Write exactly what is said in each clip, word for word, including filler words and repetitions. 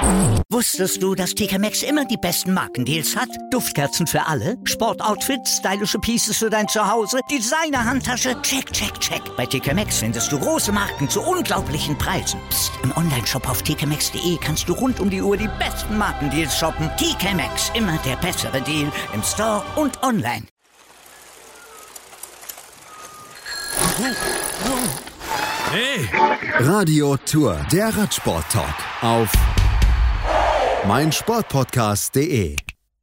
Wusstest du, dass T K Maxx immer die besten Markendeals hat? Duftkerzen für alle, Sportoutfits, stylische Pieces für dein Zuhause, Designer-Handtasche, check, check, check. Bei T K Maxx findest du große Marken zu unglaublichen Preisen. Psst. Im Onlineshop auf t k maxx punkt d e kannst du rund um die Uhr die besten Markendeals shoppen. T K Maxx, immer der bessere Deal im Store und online. Hey! Radio Tour, der Radsport-Talk auf meinsportpodcast punkt de.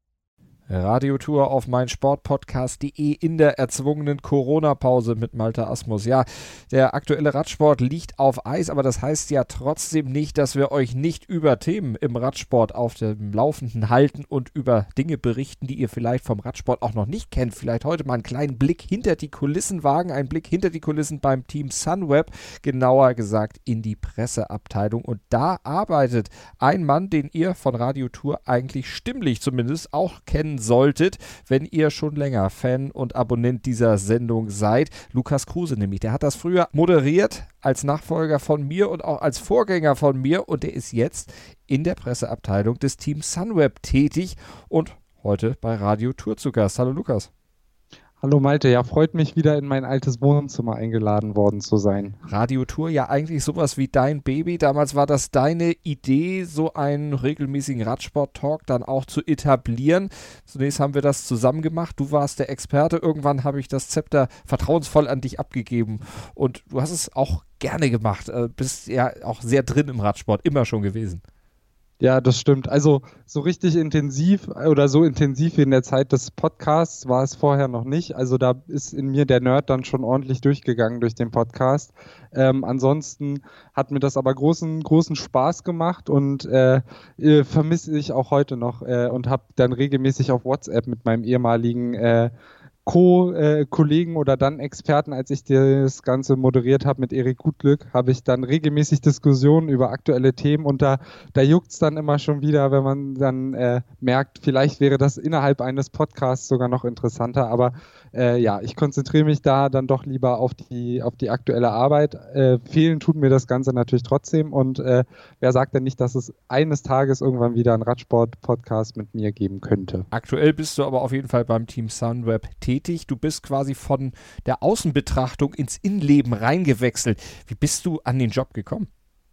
Radiotour auf meinsportpodcast punkt de in der erzwungenen Corona-Pause mit Malte Asmus. Ja, der aktuelle Radsport liegt auf Eis, aber das heißt ja trotzdem nicht, dass wir euch nicht über Themen im Radsport auf dem Laufenden halten und über Dinge berichten, die ihr vielleicht vom Radsport auch noch nicht kennt. Vielleicht heute mal einen kleinen Blick hinter die Kulissen wagen, einen Blick hinter die Kulissen beim Team Sunweb, genauer gesagt in die Presseabteilung. Und da arbeitet ein Mann, den ihr von Radiotour eigentlich stimmlich zumindest auch kennen solltet, wenn ihr schon länger Fan und Abonnent dieser Sendung seid. Lukas Kruse nämlich, der hat das früher moderiert als Nachfolger von mir und auch als Vorgänger von mir und der ist jetzt in der Presseabteilung des Teams Sunweb tätig und heute bei Radiotour zu Gast. Hallo Lukas. Hallo Malte, ja, freut mich wieder in mein altes Wohnzimmer eingeladen worden zu sein. Radiotour, ja eigentlich sowas wie dein Baby. Damals war das deine Idee, so einen regelmäßigen Radsport-Talk dann auch zu etablieren. Zunächst haben wir das zusammen gemacht. Du warst der Experte. Irgendwann habe ich das Zepter vertrauensvoll an dich abgegeben. Und du hast es auch gerne gemacht. Bist ja auch sehr drin im Radsport, immer schon gewesen. Ja, das stimmt. Also so richtig intensiv oder so intensiv wie in der Zeit des Podcasts war es vorher noch nicht. Also da ist in mir der Nerd dann schon ordentlich durchgegangen durch den Podcast. Ähm, ansonsten hat mir das aber großen, großen Spaß gemacht und äh, vermisse ich auch heute noch äh, und habe dann regelmäßig auf WhatsApp mit meinem ehemaligen äh, Co-Kollegen oder dann Experten, als ich das Ganze moderiert habe mit Erik Gutglück, habe ich dann regelmäßig Diskussionen über aktuelle Themen und da, da juckt es dann immer schon wieder, wenn man dann äh, merkt, vielleicht wäre das innerhalb eines Podcasts sogar noch interessanter, aber äh, ja, ich konzentriere mich da dann doch lieber auf die, auf die aktuelle Arbeit. Äh, fehlen tut mir das Ganze natürlich trotzdem und äh, wer sagt denn nicht, dass es eines Tages irgendwann wieder einen Radsport-Podcast mit mir geben könnte. Aktuell bist du aber auf jeden Fall beim Team Sunweb tätig. Du bist quasi von der Außenbetrachtung ins Innenleben reingewechselt. Wie bist du an den Job gekommen?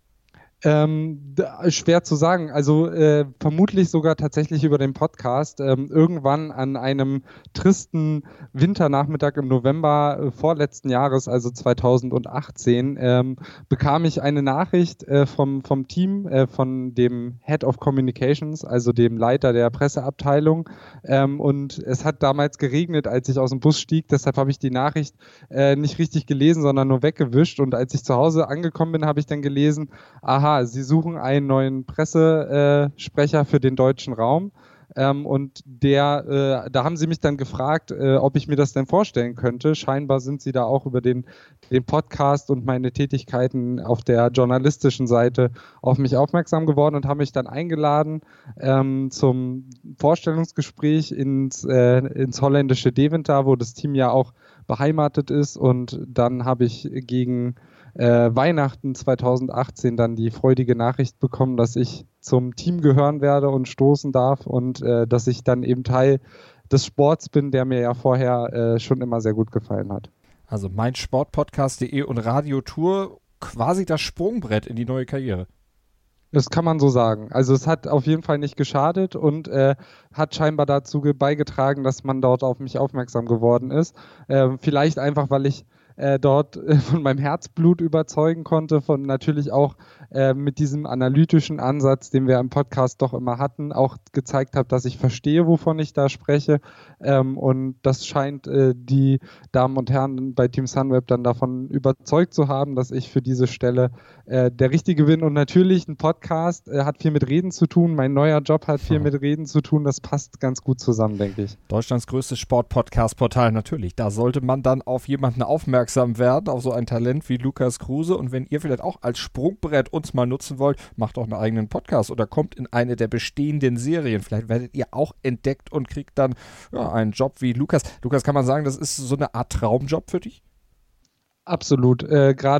Ähm, schwer zu sagen. Also äh, vermutlich sogar tatsächlich über den Podcast. Ähm, irgendwann an einem tristen Winternachmittag im November äh, vorletzten Jahres, also zweitausendachtzehn, ähm, bekam ich eine Nachricht äh, vom, vom Team, äh, von dem Head of Communications, also dem Leiter der Presseabteilung. Ähm, und es hat damals geregnet, als ich aus dem Bus stieg. Deshalb habe ich die Nachricht äh, nicht richtig gelesen, sondern nur weggewischt. Und als ich zu Hause angekommen bin, habe ich dann gelesen, aha, Sie suchen einen neuen Pressesprecher äh, für den deutschen Raum ähm, und der, äh, da haben Sie mich dann gefragt, äh, ob ich mir das denn vorstellen könnte. Scheinbar sind Sie da auch über den, den Podcast und meine Tätigkeiten auf der journalistischen Seite auf mich aufmerksam geworden und haben mich dann eingeladen ähm, zum Vorstellungsgespräch ins, äh, ins holländische Deventer, wo das Team ja auch beheimatet ist und dann habe ich gegen Äh, Weihnachten zweitausendachtzehn dann die freudige Nachricht bekommen, dass ich zum Team gehören werde und stoßen darf und äh, dass ich dann eben Teil des Sports bin, der mir ja vorher äh, schon immer sehr gut gefallen hat. Also meinsportpodcast punkt de und Radiotour, quasi das Sprungbrett in die neue Karriere. Das kann man so sagen. Also es hat auf jeden Fall nicht geschadet und äh, hat scheinbar dazu beigetragen, dass man dort auf mich aufmerksam geworden ist. Äh, vielleicht einfach, weil ich Äh, dort äh, von meinem Herzblut überzeugen konnte, von natürlich auch äh, mit diesem analytischen Ansatz, den wir im Podcast doch immer hatten, auch gezeigt habe, dass ich verstehe, wovon ich da spreche ähm, und das scheint äh, die Damen und Herren bei Team Sunweb dann davon überzeugt zu haben, dass ich für diese Stelle äh, der Richtige bin und natürlich ein Podcast äh, hat viel mit Reden zu tun, mein neuer Job hat viel mit Reden zu tun, das passt ganz gut zusammen, denke ich. Deutschlands größtes Sport-Podcast-Portal natürlich, da sollte man dann auf jemanden aufmerksam werden, auf so ein Talent wie Lukas Kruse und wenn ihr vielleicht auch als Sprungbrett uns mal nutzen wollt, macht doch einen eigenen Podcast oder kommt in eine der bestehenden Serien, vielleicht werdet ihr auch entdeckt und kriegt dann ja, einen Job wie Lukas. Lukas, kann man sagen, das ist so eine Art Traumjob für dich? Absolut. Äh, Gerade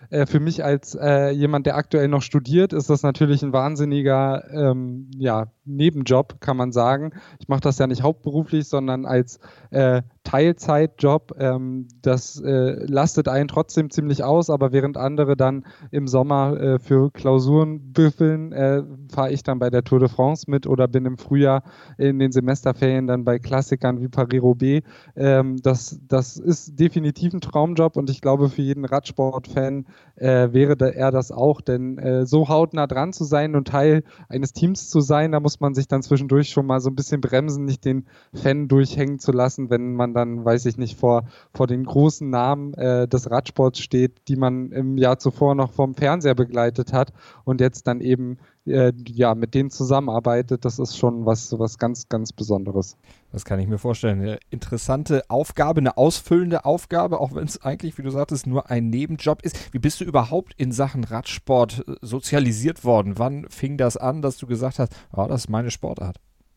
Äh, für mich als äh, jemand, der aktuell noch studiert, ist das natürlich ein wahnsinniger ähm, ja, Nebenjob, kann man sagen. Ich mache das ja nicht hauptberuflich, sondern als äh, Teilzeitjob. Ähm, das äh, lastet einen trotzdem ziemlich aus, aber während andere dann im Sommer äh, für Klausuren büffeln, äh, fahre ich dann bei der Tour de France mit oder bin im Frühjahr in den Semesterferien dann bei Klassikern wie Paris-Roubaix. Ähm, das, das ist definitiv ein Traumjob und ich glaube, für jeden Radsportfan äh, wäre da er das auch, denn äh, so hautnah dran zu sein und Teil eines Teams zu sein, da muss man sich dann zwischendurch schon mal so ein bisschen bremsen, nicht den Fan durchhängen zu lassen, wenn man dann, weiß ich nicht, vor, vor den großen Namen äh, des Radsports steht, die man im Jahr zuvor noch vom Fernseher begleitet hat und jetzt dann eben äh, ja, mit denen zusammenarbeitet. Das ist schon was, was ganz, ganz Besonderes. Das kann ich mir vorstellen. Eine interessante Aufgabe, eine ausfüllende Aufgabe, auch wenn es eigentlich, wie du sagtest, nur ein Nebenjob ist. Wie bist du überhaupt in Sachen Radsport sozialisiert worden? Wann fing das an, dass du gesagt hast, oh, das ist meine Sportart?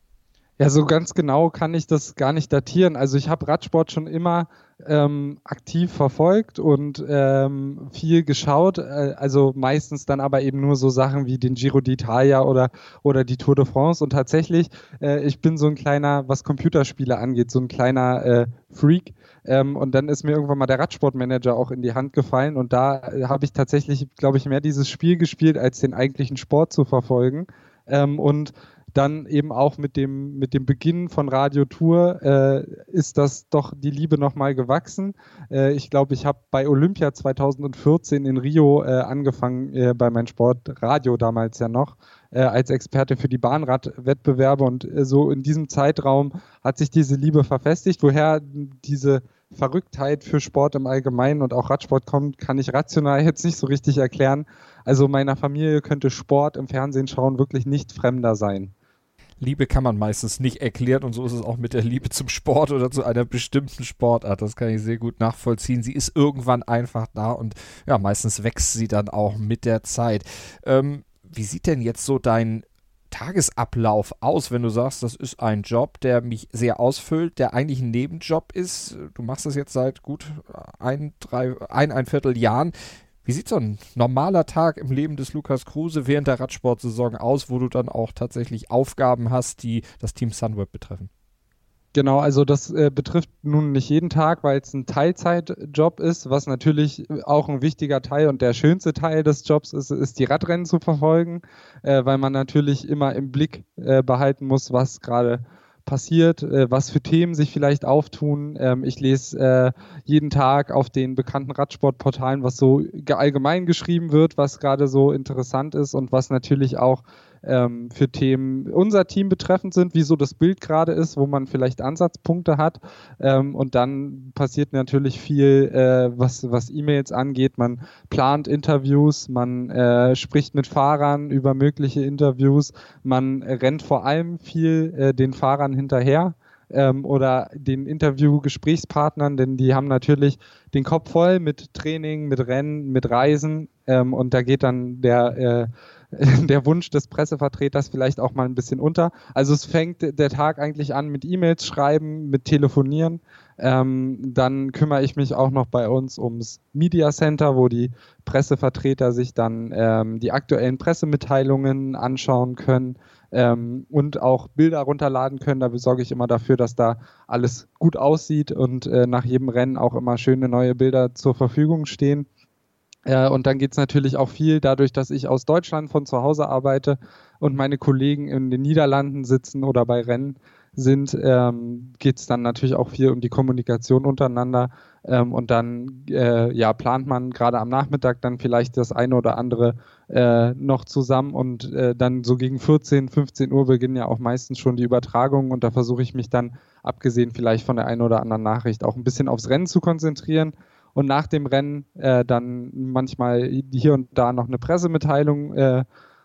Ja, so ganz genau kann ich das gar nicht datieren. Also ich habe Radsport schon immer ähm, aktiv verfolgt und ähm, viel geschaut. Äh, also meistens dann aber eben nur so Sachen wie den Giro d'Italia oder, oder die Tour de France. Und tatsächlich, äh, ich bin so ein kleiner, was Computerspiele angeht, so ein kleiner äh, Freak. Ähm, und dann ist mir irgendwann mal der Radsportmanager auch in die Hand gefallen. Und da äh, habe ich tatsächlich, glaube ich, mehr dieses Spiel gespielt, als den eigentlichen Sport zu verfolgen. Ähm, und dann eben auch mit dem, mit dem Beginn von Radio Tour äh, ist das doch die Liebe nochmal gewachsen. Äh, ich glaube, ich habe bei Olympia zweitausendvierzehn in Rio äh, angefangen, äh, bei meinem Sportradio damals ja noch, äh, als Experte für die Bahnradwettbewerbe und äh, so in diesem Zeitraum hat sich diese Liebe verfestigt. Woher diese Verrücktheit für Sport im Allgemeinen und auch Radsport kommt, kann ich rational jetzt nicht so richtig erklären. Also meiner Familie könnte Sport im Fernsehen schauen wirklich nicht fremder sein. Liebe kann man meistens nicht erklären und so ist es auch mit der Liebe zum Sport oder zu einer bestimmten Sportart. Das kann ich sehr gut nachvollziehen. Sie ist irgendwann einfach da und ja, meistens wächst sie dann auch mit der Zeit. Ähm, wie sieht denn jetzt so dein Tagesablauf aus, wenn du sagst, das ist ein Job, der mich sehr ausfüllt, der eigentlich ein Nebenjob ist? Du machst das jetzt seit gut ein, drei, ein, ein Viertel Jahren. Wie sieht so ein normaler Tag im Leben des Lukas Kruse während der Radsportsaison aus, wo du dann auch tatsächlich Aufgaben hast, die das Team Sunweb betreffen? Genau, also das äh, betrifft nun nicht jeden Tag, weil es ein Teilzeitjob ist, was natürlich auch ein wichtiger Teil und der schönste Teil des Jobs ist, ist die Radrennen zu verfolgen, äh, weil man natürlich immer im Blick äh, behalten muss, was gerade passiert, äh, was für Themen sich vielleicht auftun. Ähm, ich lese äh, jeden Tag auf den bekannten Radsportportalen, was so allgemein geschrieben wird, was gerade so interessant ist und was natürlich auch ähm, für Themen unser Team betreffend sind, wie so das Bild gerade ist, wo man vielleicht Ansatzpunkte hat. Ähm, und dann passiert natürlich viel, äh, was, was E-Mails angeht. Man plant Interviews, man äh, spricht mit Fahrern über mögliche Interviews, man rennt vor allem viel äh, den Fahrern hinterher. Ähm, oder den Interview-Gesprächspartnern, denn die haben natürlich den Kopf voll mit Training, mit Rennen, mit Reisen ähm, und da geht dann der, äh, der Wunsch des Pressevertreters vielleicht auch mal ein bisschen unter. Also es fängt der Tag eigentlich an mit E-Mails schreiben, mit Telefonieren. Ähm, dann kümmere ich mich auch noch bei uns ums Media Center, wo die Pressevertreter sich dann ähm, die aktuellen Pressemitteilungen anschauen können. Ähm, und auch Bilder runterladen können. Da besorge ich immer dafür, dass da alles gut aussieht und äh, nach jedem Rennen auch immer schöne neue Bilder zur Verfügung stehen. Äh, und dann geht es natürlich auch viel dadurch, dass ich aus Deutschland von zu Hause arbeite und meine Kollegen in den Niederlanden sitzen oder bei Rennen sind, ähm, geht es dann natürlich auch viel um die Kommunikation untereinander. Ähm, und dann äh, ja, plant man gerade am Nachmittag dann vielleicht das eine oder andere äh, noch zusammen und äh, dann so gegen vierzehn, fünfzehn Uhr beginnen ja auch meistens schon die Übertragungen und da versuche ich mich dann, abgesehen vielleicht von der einen oder anderen Nachricht, auch ein bisschen aufs Rennen zu konzentrieren und nach dem Rennen äh, dann manchmal hier und da noch eine Pressemitteilung äh,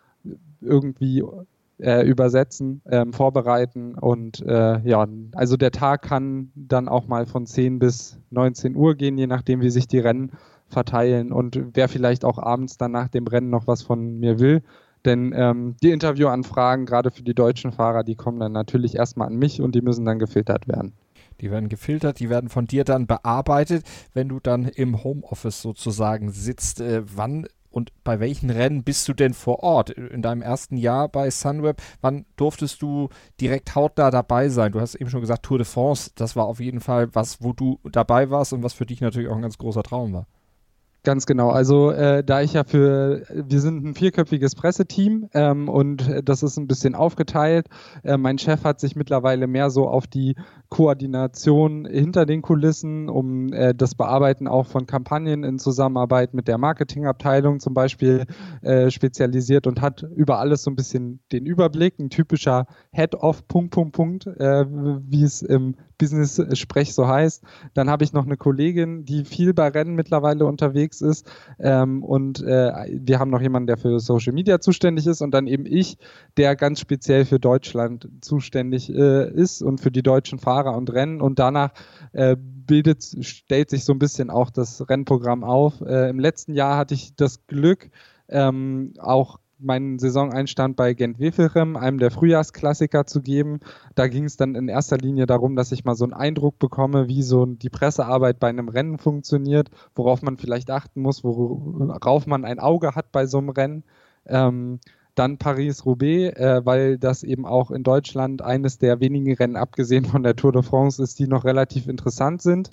irgendwie Äh, übersetzen, ähm, vorbereiten und äh, ja, also der Tag kann dann auch mal von zehn bis neunzehn Uhr gehen, je nachdem wie sich die Rennen verteilen und wer vielleicht auch abends dann nach dem Rennen noch was von mir will, denn ähm, die Interviewanfragen, gerade für die deutschen Fahrer, die kommen dann natürlich erstmal an mich und die müssen dann gefiltert werden. Die werden gefiltert, die werden von dir dann bearbeitet, wenn du dann im Homeoffice sozusagen sitzt. Äh, wann und bei welchen Rennen bist du denn vor Ort? In deinem ersten Jahr bei Sunweb, wann durftest du direkt hautnah dabei sein? Du hast eben schon gesagt, Tour de France, das war auf jeden Fall was, wo du dabei warst und was für dich natürlich auch ein ganz großer Traum war. Ganz genau. Also äh, da ich ja für, wir sind ein vierköpfiges Presseteam ähm, und das ist ein bisschen aufgeteilt. Äh, mein Chef hat sich mittlerweile mehr so auf die Koordination hinter den Kulissen, um äh, das Bearbeiten auch von Kampagnen in Zusammenarbeit mit der Marketingabteilung zum Beispiel äh, spezialisiert und hat über alles so ein bisschen den Überblick. Ein typischer Head-Off, Punkt, Punkt, Punkt, äh, wie es im Business-Sprech so heißt. Dann habe ich noch eine Kollegin, die viel bei Rennen mittlerweile unterwegs ist ähm, und äh, wir haben noch jemanden, der für Social Media zuständig ist und dann eben ich, der ganz speziell für Deutschland zuständig äh, ist und für die deutschen Fahrer und Rennen und danach äh, bildet, stellt sich so ein bisschen auch das Rennprogramm auf. Äh, im letzten Jahr hatte ich das Glück, ähm, auch meinen Saisoneinstand bei Gent-Wevelgem, einem der Frühjahrsklassiker, zu geben. Da ging es dann in erster Linie darum, dass ich mal so einen Eindruck bekomme, wie so die Pressearbeit bei einem Rennen funktioniert, worauf man vielleicht achten muss, worauf man ein Auge hat bei so einem Rennen. Ähm, dann Paris-Roubaix, äh, weil das eben auch in Deutschland eines der wenigen Rennen, abgesehen von der Tour de France, ist, die noch relativ interessant sind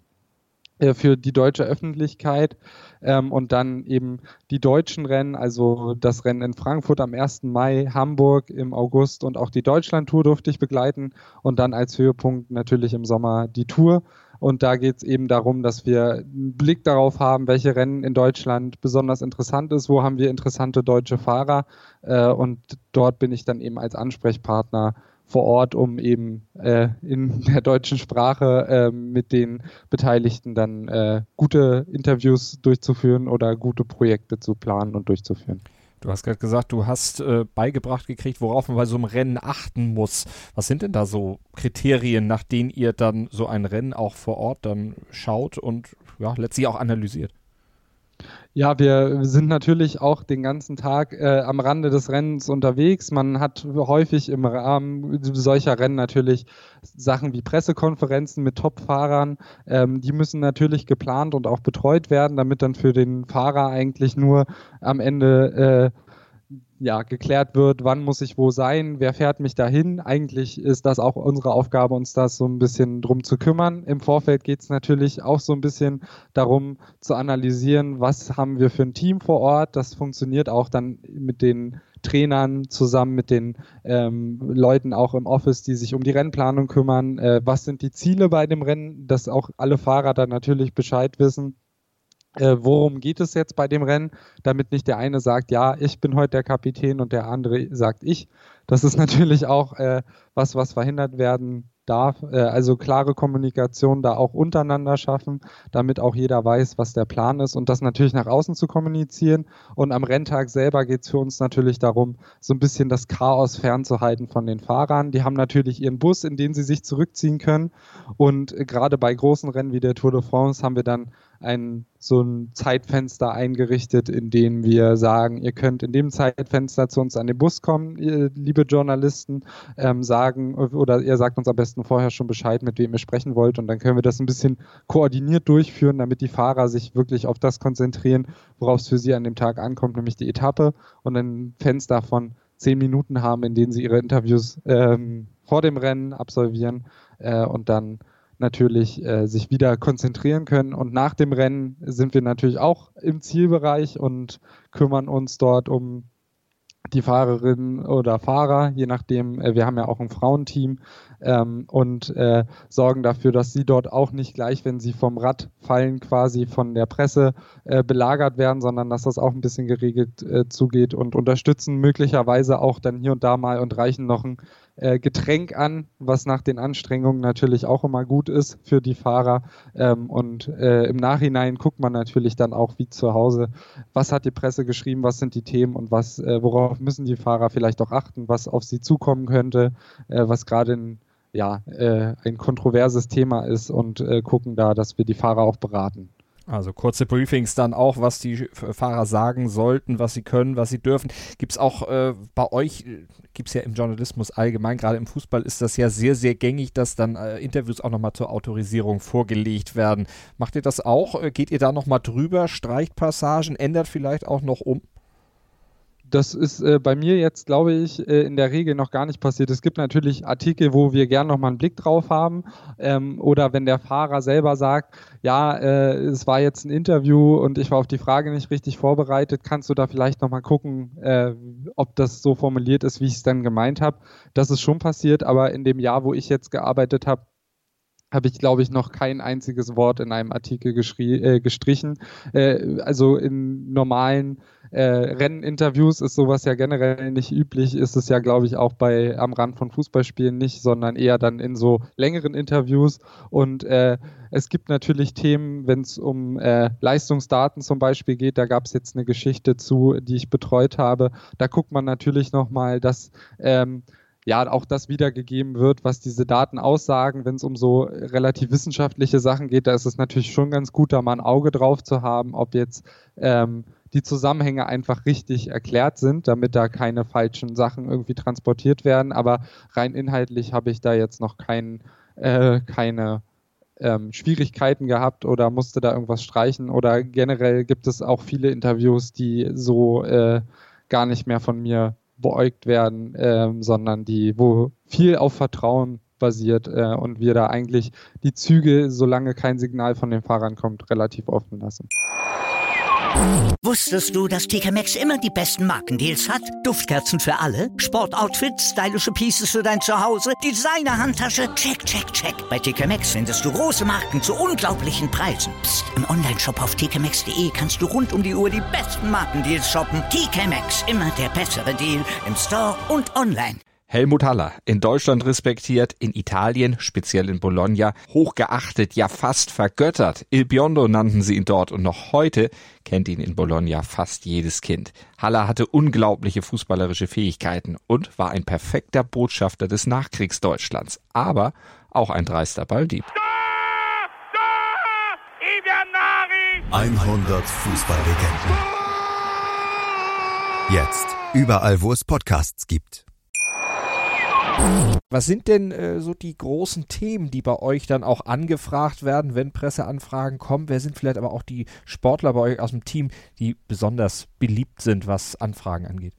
für die deutsche Öffentlichkeit ähm, und dann eben die deutschen Rennen, also das Rennen in Frankfurt am ersten Mai, Hamburg im August und auch die Deutschland-Tour durfte ich begleiten und dann als Höhepunkt natürlich im Sommer die Tour. Und da geht es eben darum, dass wir einen Blick darauf haben, welche Rennen in Deutschland besonders interessant ist, wo haben wir interessante deutsche Fahrer äh, und dort bin ich dann eben als Ansprechpartner vor Ort, um eben äh, in der deutschen Sprache äh, mit den Beteiligten dann äh, gute Interviews durchzuführen oder gute Projekte zu planen und durchzuführen. Du hast gerade gesagt, du hast äh, beigebracht gekriegt, worauf man bei so einem Rennen achten muss. Was sind denn da so Kriterien, nach denen ihr dann so ein Rennen auch vor Ort dann schaut und ja, letztlich auch analysiert? Ja, wir sind natürlich auch den ganzen Tag äh, am Rande des Rennens unterwegs. Man hat häufig im Rahmen solcher Rennen natürlich Sachen wie Pressekonferenzen mit Top-Fahrern. Ähm, die müssen natürlich geplant und auch betreut werden, damit dann für den Fahrer eigentlich nur am Ende äh, ja, geklärt wird, wann muss ich wo sein, wer fährt mich dahin. Eigentlich ist das auch unsere Aufgabe, uns das so ein bisschen drum zu kümmern. Im Vorfeld geht es natürlich auch so ein bisschen darum zu analysieren, was haben wir für ein Team vor Ort. Das funktioniert auch dann mit den Trainern zusammen mit den ähm, Leuten auch im Office, die sich um die Rennplanung kümmern. Äh, was sind die Ziele bei dem Rennen, dass auch alle Fahrer dann natürlich Bescheid wissen. Äh, worum geht es jetzt bei dem Rennen, damit nicht der eine sagt, ja, ich bin heute der Kapitän und der andere sagt ich. Das ist natürlich auch äh, was, was verhindert werden darf. Äh, also klare Kommunikation da auch untereinander schaffen, damit auch jeder weiß, was der Plan ist und das natürlich nach außen zu kommunizieren. Und am Renntag selber geht es für uns natürlich darum, so ein bisschen das Chaos fernzuhalten von den Fahrern. Die haben natürlich ihren Bus, in den sie sich zurückziehen können. Und äh, gerade bei großen Rennen wie der Tour de France haben wir dann ein so ein Zeitfenster eingerichtet, in dem wir sagen, ihr könnt in dem Zeitfenster zu uns an den Bus kommen, ihr, liebe Journalisten, ähm, sagen, oder ihr sagt uns am besten vorher schon Bescheid, mit wem ihr sprechen wollt und dann können wir das ein bisschen koordiniert durchführen, damit die Fahrer sich wirklich auf das konzentrieren, worauf es für sie an dem Tag ankommt, nämlich die Etappe und ein Fenster von zehn Minuten haben, in denen sie ihre Interviews ähm, vor dem Rennen absolvieren äh, und dann natürlich äh, sich wieder konzentrieren können. Und nach dem Rennen sind wir natürlich auch im Zielbereich und kümmern uns dort um die Fahrerinnen oder Fahrer, je nachdem, äh, wir haben ja auch ein Frauenteam ähm, und äh, sorgen dafür, dass sie dort auch nicht gleich, wenn sie vom Rad fallen, quasi von der Presse äh, belagert werden, sondern dass das auch ein bisschen geregelt äh, zugeht und unterstützen möglicherweise auch dann hier und da mal und reichen noch ein äh, Getränk an, was nach den Anstrengungen natürlich auch immer gut ist für die Fahrer ähm, und äh, im Nachhinein guckt man natürlich dann auch wie zu Hause, was hat die Presse geschrieben, was sind die Themen und was, äh, worauf müssen die Fahrer vielleicht auch achten, was auf sie zukommen könnte, äh, was gerade ein, ja, äh, ein kontroverses Thema ist und äh, gucken da, dass wir die Fahrer auch beraten. Also kurze Briefings dann auch, was die Fahrer sagen sollten, was sie können, was sie dürfen. Gibt es auch äh, bei euch, gibt es ja im Journalismus allgemein, gerade im Fußball ist das ja sehr, sehr gängig, dass dann äh, Interviews auch nochmal zur Autorisierung vorgelegt werden. Macht ihr das auch? Äh, geht ihr da nochmal drüber, streicht Passagen, ändert vielleicht auch noch um? Das ist äh, bei mir jetzt, glaube ich, äh, in der Regel noch gar nicht passiert. Es gibt natürlich Artikel, wo wir gern nochmal einen Blick drauf haben. Ähm, oder wenn der Fahrer selber sagt, ja, äh, es war jetzt ein Interview und ich war auf die Frage nicht richtig vorbereitet, kannst du da vielleicht nochmal gucken, äh, ob das so formuliert ist, wie ich es dann gemeint habe. Das ist schon passiert, aber in dem Jahr, wo ich jetzt gearbeitet habe, habe ich, glaube ich, noch kein einziges Wort in einem Artikel geschrie- äh, gestrichen. Äh, also in normalen äh, Renninterviews ist sowas ja generell nicht üblich, ist es ja, glaube ich, auch bei am Rand von Fußballspielen nicht, sondern eher dann in so längeren Interviews. Und äh, es gibt natürlich Themen, wenn es um äh, Leistungsdaten zum Beispiel geht, da gab es jetzt eine Geschichte zu, die ich betreut habe. Da guckt man natürlich nochmal, dass ähm, ja, auch das wiedergegeben wird, was diese Daten aussagen. Wenn es um so relativ wissenschaftliche Sachen geht, da ist es natürlich schon ganz gut, da mal ein Auge drauf zu haben, ob jetzt ähm, die Zusammenhänge einfach richtig erklärt sind, damit da keine falschen Sachen irgendwie transportiert werden. Aber rein inhaltlich habe ich da jetzt noch kein, äh, keine ähm, Schwierigkeiten gehabt oder musste da irgendwas streichen. Oder generell gibt es auch viele Interviews, die so äh, gar nicht mehr von mir beäugt werden, ähm, sondern die, wo viel auf Vertrauen basiert äh, und wir da eigentlich die Züge, solange kein Signal von den Fahrern kommt, relativ offen lassen. Wusstest du, dass T K Maxx immer die besten Markendeals hat? Duftkerzen für alle, Sportoutfits, stylische Pieces für dein Zuhause, Designer-Handtasche, check, check, check. Bei T K Maxx findest du große Marken zu unglaublichen Preisen. Psst. Im Onlineshop auf t k maxx punkt d e kannst du rund um die Uhr die besten Markendeals shoppen. T K Maxx, immer der bessere Deal im Store und online. Helmut Haller, in Deutschland respektiert, in Italien, speziell in Bologna, hochgeachtet, ja fast vergöttert. Il Biondo nannten sie ihn dort und noch heute kennt ihn in Bologna fast jedes Kind. Haller hatte unglaubliche fußballerische Fähigkeiten und war ein perfekter Botschafter des Nachkriegsdeutschlands, aber auch ein dreister Balldieb. hundert Fußballlegenden. Jetzt überall, wo es Podcasts gibt. Was sind denn äh, so die großen Themen, die bei euch dann auch angefragt werden, wenn Presseanfragen kommen? Wer sind vielleicht aber auch die Sportler bei euch aus dem Team, die besonders beliebt sind, was Anfragen angeht?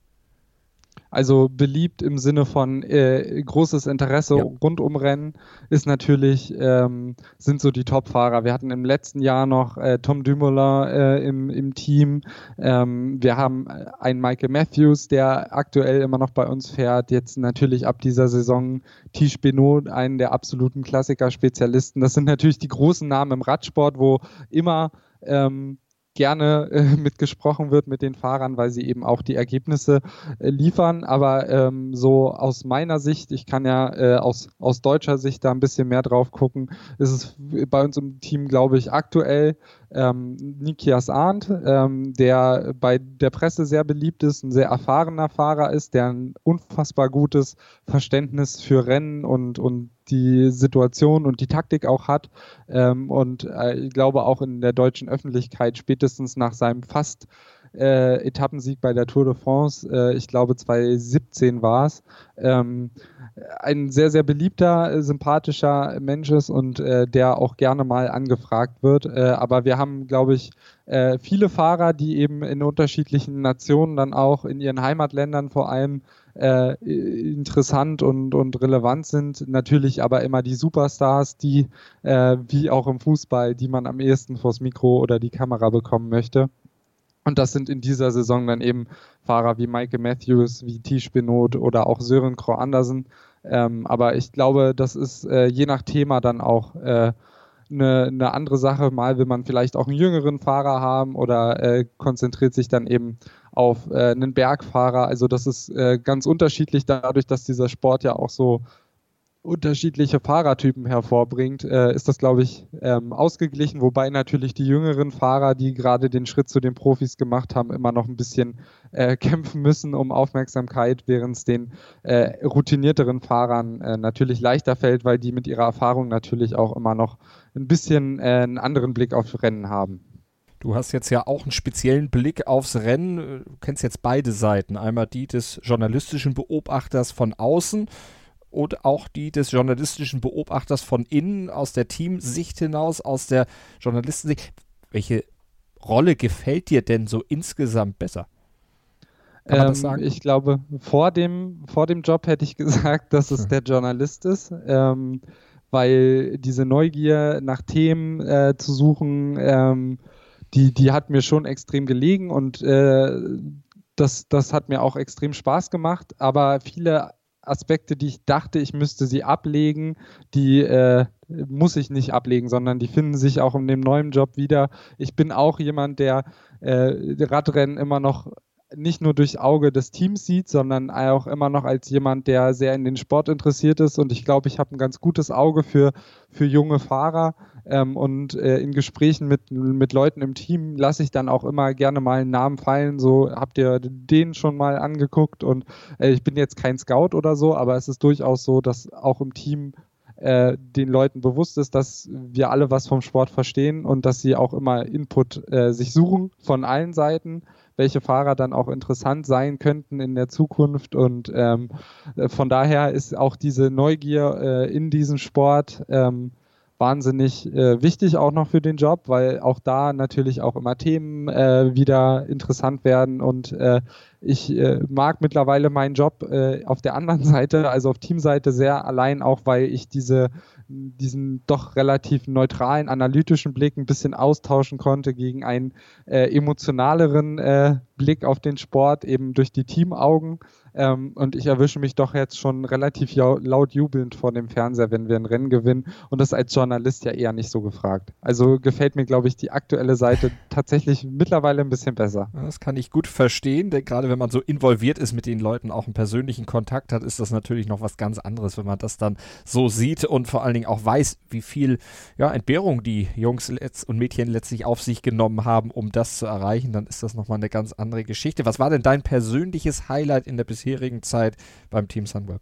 Also beliebt im Sinne von äh, großes Interesse ja. rund um Rennen ist natürlich, ähm, sind so die Top-Fahrer. Wir hatten im letzten Jahr noch äh, Tom Dumoulin äh, im, im Team. Ähm, wir haben einen Michael Matthews, der aktuell immer noch bei uns fährt. Jetzt natürlich ab dieser Saison Tish Benoot, einen der absoluten Klassiker-Spezialisten. Das sind natürlich die großen Namen im Radsport, wo immer ähm, gerne äh, mitgesprochen wird mit den Fahrern, weil sie eben auch die Ergebnisse äh, liefern. Aber ähm, so aus meiner Sicht, ich kann ja äh, aus, aus deutscher Sicht da ein bisschen mehr drauf gucken, ist es bei uns im Team, glaube ich, aktuell ähm, Nikias Arndt, ähm, der bei der Presse sehr beliebt ist, ein sehr erfahrener Fahrer ist, der ein unfassbar gutes Verständnis für Rennen und, und die Situation und die Taktik auch hat ähm, und äh, ich glaube auch in der deutschen Öffentlichkeit spätestens nach seinem fast äh, Etappensieg bei der Tour de France, äh, ich glaube zwanzig siebzehn war es, ähm, ein sehr, sehr beliebter, äh, sympathischer Mensch ist und äh, der auch gerne mal angefragt wird. Äh, aber wir haben, glaube ich, äh, viele Fahrer, die eben in unterschiedlichen Nationen dann auch in ihren Heimatländern vor allem äh, interessant und, und relevant sind. Natürlich aber immer die Superstars, die, äh, wie auch im Fußball, die man am ehesten vors Mikro oder die Kamera bekommen möchte. Und das sind in dieser Saison dann eben Fahrer wie Michael Matthews, wie Tish Benoot oder auch Søren Kragh Andersen. Ähm, aber ich glaube, das ist äh, je nach Thema dann auch äh, eine, eine andere Sache. Mal will man vielleicht auch einen jüngeren Fahrer haben oder äh, konzentriert sich dann eben auf äh, einen Bergfahrer. Also das ist äh, ganz unterschiedlich dadurch, dass dieser Sport ja auch so unterschiedliche Fahrertypen hervorbringt, äh, ist das, glaube ich, ähm, ausgeglichen, wobei natürlich die jüngeren Fahrer, die gerade den Schritt zu den Profis gemacht haben, immer noch ein bisschen äh, kämpfen müssen um Aufmerksamkeit, während es den äh, routinierteren Fahrern äh, natürlich leichter fällt, weil die mit ihrer Erfahrung natürlich auch immer noch ein bisschen äh, einen anderen Blick auf Rennen haben. Du hast jetzt ja auch einen speziellen Blick aufs Rennen. Du kennst jetzt beide Seiten. Einmal die des journalistischen Beobachters von außen und auch die des journalistischen Beobachters von innen, aus der Teamsicht hinaus, aus der Journalistensicht. Welche Rolle gefällt dir denn so insgesamt besser? Kann man das sagen? Ähm, ich glaube, vor dem, vor dem Job hätte ich gesagt, dass es hm. der Journalist ist, ähm, weil diese Neugier nach Themen äh, zu suchen, ähm, die, die hat mir schon extrem gelegen und äh, das, das hat mir auch extrem Spaß gemacht, aber viele Aspekte, die ich dachte, ich müsste sie ablegen, die äh, muss ich nicht ablegen, sondern die finden sich auch in dem neuen Job wieder. Ich bin auch jemand, der äh, Radrennen immer noch nicht nur durchs Auge des Teams sieht, sondern auch immer noch als jemand, der sehr in den Sport interessiert ist, und ich glaube, ich habe ein ganz gutes Auge für, für junge Fahrer ähm, und äh, in Gesprächen mit, mit Leuten im Team lasse ich dann auch immer gerne mal einen Namen fallen, so habt ihr den schon mal angeguckt, und äh, ich bin jetzt kein Scout oder so, aber es ist durchaus so, dass auch im Team äh, den Leuten bewusst ist, dass wir alle was vom Sport verstehen und dass sie auch immer Input äh, sich suchen von allen Seiten, welche Fahrer dann auch interessant sein könnten in der Zukunft, und ähm, von daher ist auch diese Neugier äh, in diesem Sport ähm, wahnsinnig äh, wichtig auch noch für den Job, weil auch da natürlich auch immer Themen äh, wieder interessant werden, und äh, ich äh, mag mittlerweile meinen Job äh, auf der anderen Seite, also auf Teamseite, sehr, allein auch, weil ich diese diesen doch relativ neutralen, analytischen Blick ein bisschen austauschen konnte gegen einen äh, emotionaleren äh, Blick auf den Sport, eben durch die Teamaugen. Ähm, und ich erwische mich doch jetzt schon relativ jau- laut jubelnd vor dem Fernseher, wenn wir ein Rennen gewinnen. Und das als Journalist ja eher nicht so gefragt. Also gefällt mir, glaube ich, die aktuelle Seite tatsächlich mittlerweile ein bisschen besser. Das kann ich gut verstehen, denn gerade wenn man so involviert ist mit den Leuten, auch einen persönlichen Kontakt hat, ist das natürlich noch was ganz anderes, wenn man das dann so sieht und vor allen Dingen auch weiß, wie viel ja, Entbehrung die Jungs und Mädchen letztlich auf sich genommen haben, um das zu erreichen, dann ist das nochmal eine ganz andere Geschichte. Was war denn dein persönliches Highlight in der bisherigen Zeit beim Team Sunweb?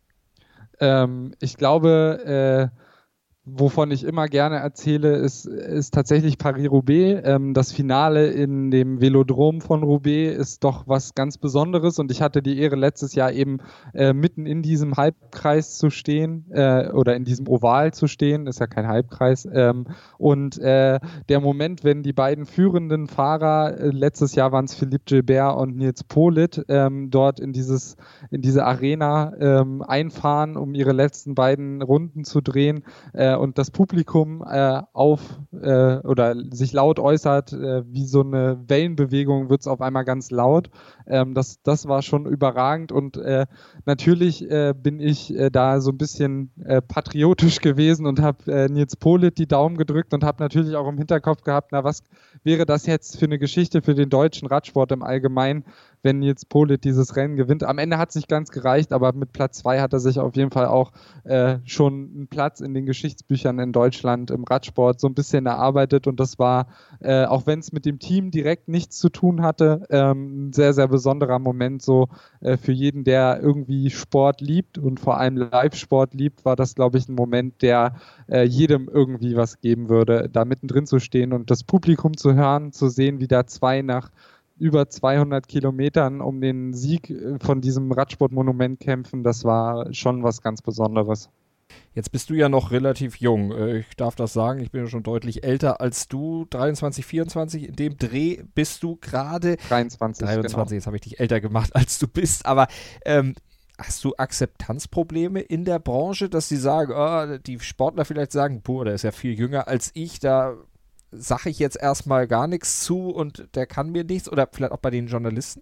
Ähm, ich glaube, äh, wovon ich immer gerne erzähle, ist, ist tatsächlich Paris-Roubaix. Ähm, das Finale in dem Velodrom von Roubaix ist doch was ganz Besonderes, und ich hatte die Ehre, letztes Jahr eben äh, mitten in diesem Halbkreis zu stehen äh, oder in diesem Oval zu stehen, ist ja kein Halbkreis, ähm, und äh, der Moment, wenn die beiden führenden Fahrer, äh, letztes Jahr waren es Philippe Gilbert und Nils Politt, ähm, dort in dieses in diese Arena ähm, einfahren, um ihre letzten beiden Runden zu drehen, äh, und das Publikum äh, auf äh, oder sich laut äußert, äh, wie so eine Wellenbewegung, wird es auf einmal ganz laut. Ähm, das, das war schon überragend, und äh, natürlich äh, bin ich äh, da so ein bisschen äh, patriotisch gewesen und habe äh, Nils Politt die Daumen gedrückt und habe natürlich auch im Hinterkopf gehabt, na, was wäre das jetzt für eine Geschichte für den deutschen Radsport im Allgemeinen, wenn Nils Politt dieses Rennen gewinnt. Am Ende hat es nicht ganz gereicht, aber mit Platz zwei hat er sich auf jeden Fall auch äh, schon einen Platz in den Geschichtsbüchern in Deutschland im Radsport so ein bisschen erarbeitet, und das war, äh, auch wenn es mit dem Team direkt nichts zu tun hatte, ähm, ein sehr, sehr besonderer Moment so äh, für jeden, der irgendwie Sport liebt und vor allem Live-Sport liebt, war das, glaube ich, ein Moment, der äh, jedem irgendwie was geben würde, da mittendrin zu stehen und das Publikum zu hören, zu sehen, wie da zwei nach über zweihundert Kilometern um den Sieg von diesem Radsportmonument kämpfen, das war schon was ganz Besonderes. Jetzt bist du ja noch relativ jung, ich darf das sagen, ich bin ja schon deutlich älter als du, dreiundzwanzig, vierundzwanzig, in dem Dreh bist du gerade. dreiundzwanzig, dreiundzwanzig, genau. Jetzt habe ich dich älter gemacht, als du bist, aber ähm, hast du Akzeptanzprobleme in der Branche, dass sie sagen, oh, die Sportler vielleicht sagen, boah, der ist ja viel jünger als ich, da sage ich jetzt erstmal gar nichts zu und der kann mir nichts, oder vielleicht auch bei den Journalisten?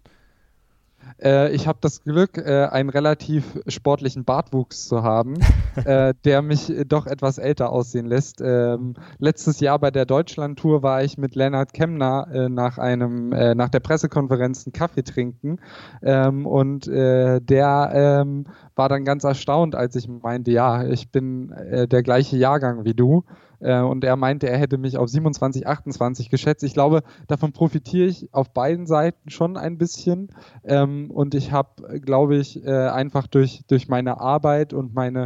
Äh, ich habe das Glück, äh, einen relativ sportlichen Bartwuchs zu haben, äh, der mich doch etwas älter aussehen lässt. Ähm, letztes Jahr bei der Deutschlandtour war ich mit Lennart Kemner äh, nach einem äh, nach der Pressekonferenz einen Kaffee trinken, ähm, und äh, der ähm, war dann ganz erstaunt, als ich meinte, ja, ich bin äh, der gleiche Jahrgang wie du. Und er meinte, er hätte mich auf siebenundzwanzig, achtundzwanzig geschätzt. Ich glaube, davon profitiere ich auf beiden Seiten schon ein bisschen. Und ich habe, glaube ich, einfach durch, durch meine Arbeit und meine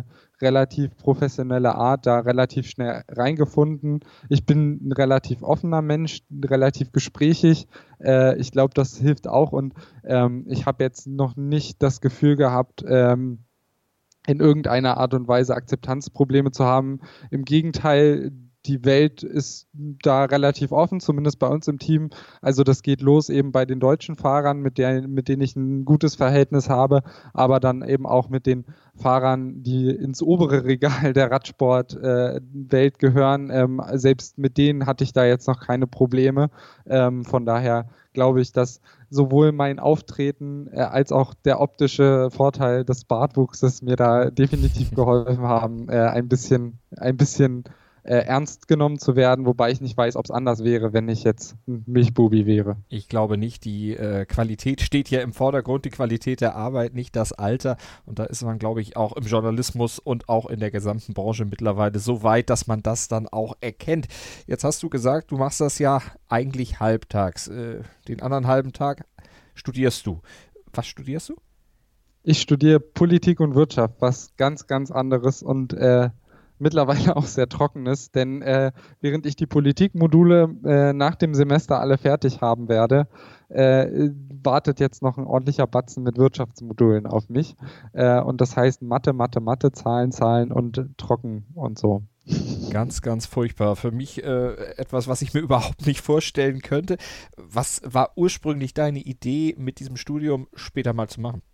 relativ professionelle Art da relativ schnell reingefunden. Ich bin ein relativ offener Mensch, relativ gesprächig. Äh, ich glaube, das hilft auch und ähm, ich habe jetzt noch nicht das Gefühl gehabt, ähm, in irgendeiner Art und Weise Akzeptanzprobleme zu haben. Im Gegenteil, die Welt ist da relativ offen, zumindest bei uns im Team. Also das geht los eben bei den deutschen Fahrern, mit, der, mit denen ich ein gutes Verhältnis habe, aber dann eben auch mit den Fahrern, die ins obere Regal der Radsportwelt äh, gehören. Ähm, selbst mit denen hatte ich da jetzt noch keine Probleme. Ähm, von daher glaube ich, dass sowohl mein Auftreten äh, als auch der optische Vorteil des Bartwuchses mir da definitiv geholfen haben, äh, ein bisschen, ein bisschen Äh, ernst genommen zu werden, wobei ich nicht weiß, ob es anders wäre, wenn ich jetzt ein Milchbubi wäre. Ich glaube nicht, die äh, Qualität steht ja im Vordergrund, die Qualität der Arbeit, nicht das Alter und da ist man, glaube ich, auch im Journalismus und auch in der gesamten Branche mittlerweile so weit, dass man das dann auch erkennt. Jetzt hast du gesagt, du machst das ja eigentlich halbtags. Äh, den anderen halben Tag studierst du. Was studierst du? Ich studiere Politik und Wirtschaft, was ganz, ganz anderes und äh, mittlerweile auch sehr trockenes, denn äh, während ich die Politikmodule äh, nach dem Semester alle fertig haben werde, äh, wartet jetzt noch ein ordentlicher Batzen mit Wirtschaftsmodulen auf mich. Äh, und das heißt Mathe, Mathe, Mathe, Zahlen, Zahlen und trocken und so. Ganz, ganz furchtbar. Für mich äh, etwas, was ich mir überhaupt nicht vorstellen könnte. Was war ursprünglich deine Idee, mit diesem Studium später mal zu machen?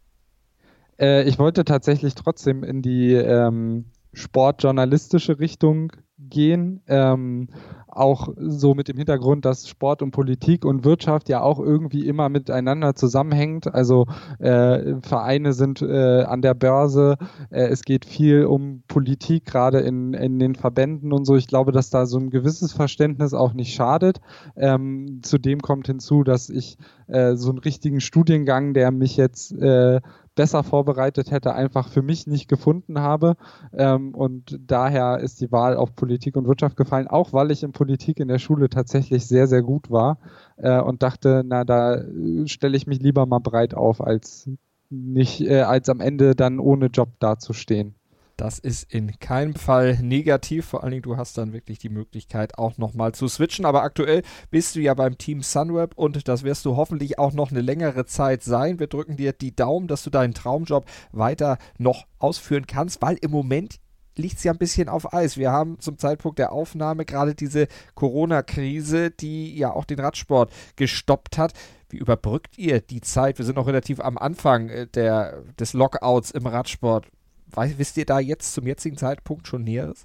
Äh, ich wollte tatsächlich trotzdem in die ähm, sportjournalistische Richtung gehen, ähm, auch so mit dem Hintergrund, dass Sport und Politik und Wirtschaft ja auch irgendwie immer miteinander zusammenhängt. Also äh, Vereine sind äh, an der Börse, äh, es geht viel um Politik, gerade in, in den Verbänden und so. Ich glaube, dass da so ein gewisses Verständnis auch nicht schadet. Ähm, zudem kommt hinzu, dass ich äh, so einen richtigen Studiengang, der mich jetzt äh, besser vorbereitet hätte, einfach für mich nicht gefunden habe. Ähm, und daher ist die Wahl auf Politik und Wirtschaft gefallen, auch weil ich in Politik in der Schule tatsächlich sehr, sehr gut war äh, und dachte, na, da stelle ich mich lieber mal breit auf, als nicht, äh, als am Ende dann ohne Job dazustehen. Das ist in keinem Fall negativ, vor allen Dingen du hast dann wirklich die Möglichkeit auch nochmal zu switchen, aber aktuell bist du ja beim Team Sunweb und das wirst du hoffentlich auch noch eine längere Zeit sein. Wir drücken dir die Daumen, dass du deinen Traumjob weiter noch ausführen kannst, weil im Moment liegt es ja ein bisschen auf Eis. Wir haben zum Zeitpunkt der Aufnahme gerade diese Corona-Krise, die ja auch den Radsport gestoppt hat. Wie überbrückt ihr die Zeit? Wir sind noch relativ am Anfang der, des Lockouts im Radsport. Weiß, wisst ihr da jetzt zum jetzigen Zeitpunkt schon Näheres?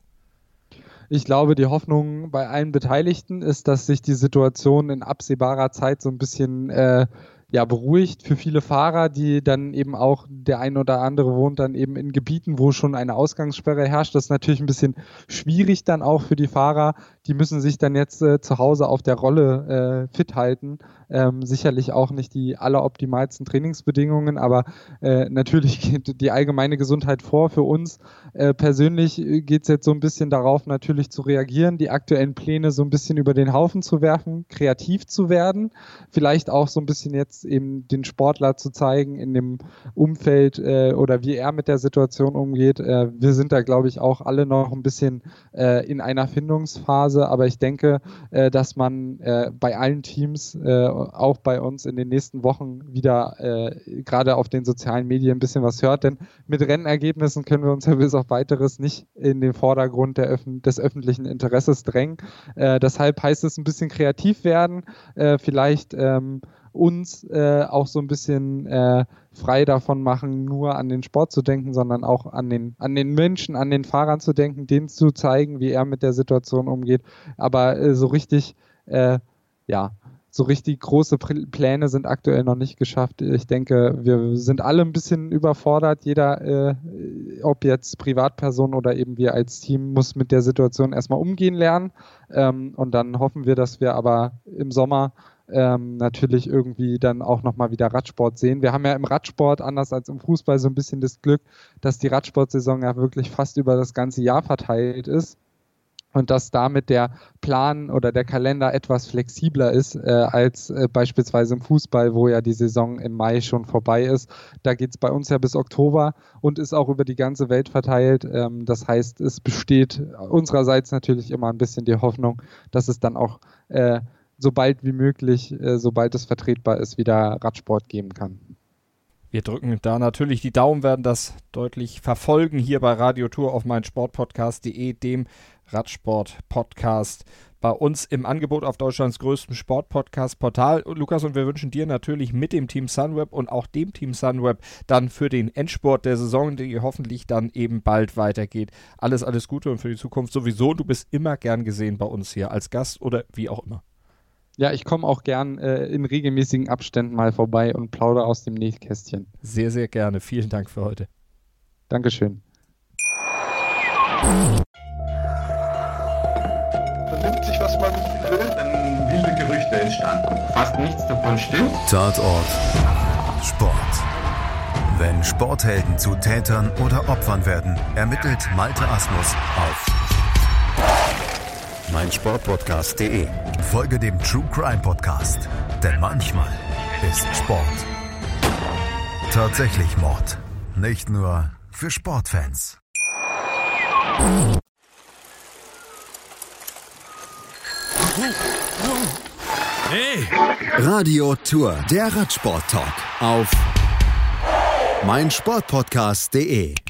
Ich glaube, die Hoffnung bei allen Beteiligten ist, dass sich die Situation in absehbarer Zeit so ein bisschen äh, ja, beruhigt. Für viele Fahrer, die dann eben auch, der ein oder andere wohnt dann eben in Gebieten, wo schon eine Ausgangssperre herrscht. Das ist natürlich ein bisschen schwierig dann auch für die Fahrer. Die müssen sich dann jetzt äh, zu Hause auf der Rolle äh, fit halten. Ähm, sicherlich auch nicht die alleroptimalsten Trainingsbedingungen, aber äh, natürlich geht die allgemeine Gesundheit vor. Für uns äh, persönlich geht es jetzt so ein bisschen darauf, natürlich zu reagieren, die aktuellen Pläne so ein bisschen über den Haufen zu werfen, kreativ zu werden, vielleicht auch so ein bisschen jetzt eben den Sportler zu zeigen in dem Umfeld äh, oder wie er mit der Situation umgeht. Äh, wir sind da, glaube ich, auch alle noch ein bisschen äh, in einer Findungsphase, aber ich denke, äh, dass man äh, bei allen Teams äh, auch bei uns in den nächsten Wochen wieder äh, gerade auf den sozialen Medien ein bisschen was hört, denn mit Rennergebnissen können wir uns ja bis auf Weiteres nicht in den Vordergrund der Öf- des öffentlichen Interesses drängen. Äh, deshalb heißt es ein bisschen kreativ werden, äh, vielleicht ähm, uns äh, auch so ein bisschen äh, frei davon machen, nur an den Sport zu denken, sondern auch an den, an den Menschen, an den Fahrern zu denken, denen zu zeigen, wie er mit der Situation umgeht. Aber äh, so richtig, äh, ja, so richtig große Pläne sind aktuell noch nicht geschafft. Ich denke, wir sind alle ein bisschen überfordert. Jeder, äh, ob jetzt Privatperson oder eben wir als Team, muss mit der Situation erstmal umgehen lernen. Ähm, und dann hoffen wir, dass wir aber im Sommer ähm, natürlich irgendwie dann auch nochmal wieder Radsport sehen. Wir haben ja im Radsport, anders als im Fußball, so ein bisschen das Glück, dass die Radsportsaison ja wirklich fast über das ganze Jahr verteilt ist. und dass damit der Plan oder der Kalender etwas flexibler ist äh, als äh, beispielsweise im Fußball, wo ja die Saison im Mai schon vorbei ist. Da geht es bei uns ja bis Oktober und ist auch über die ganze Welt verteilt. Ähm, das heißt, es besteht unsererseits natürlich immer ein bisschen die Hoffnung, dass es dann auch äh, so bald wie möglich, äh, sobald es vertretbar ist, wieder Radsport geben kann. Wir drücken da natürlich die Daumen, werden das deutlich verfolgen hier bei Radio Tour auf meinsportpodcast punkt de, dem Radsport-Podcast bei uns im Angebot auf Deutschlands größtem Sport-Podcast-Portal. Lukas, und wir wünschen dir natürlich mit dem Team Sunweb und auch dem Team Sunweb dann für den Endspurt der Saison, die hoffentlich dann eben bald weitergeht. Alles, alles Gute und für die Zukunft sowieso. Du bist immer gern gesehen bei uns hier als Gast oder wie auch immer. Ja, ich komme auch gern äh, in regelmäßigen Abständen mal vorbei und plaudere aus dem Nähkästchen. Sehr, sehr gerne. Vielen Dank für heute. Dankeschön. Vernimmt sich, was man will, dann wilde Gerüchte entstanden. Fast nichts davon stimmt. Tatort Sport. Wenn Sporthelden zu Tätern oder Opfern werden, ermittelt Malte Asmus auf meinsportpodcast punkt de. Folge dem True Crime Podcast, denn manchmal ist Sport tatsächlich Mord. Nicht nur für Sportfans. Hey! Radio Tour, der Radsport-Talk auf meinsportpodcast punkt de.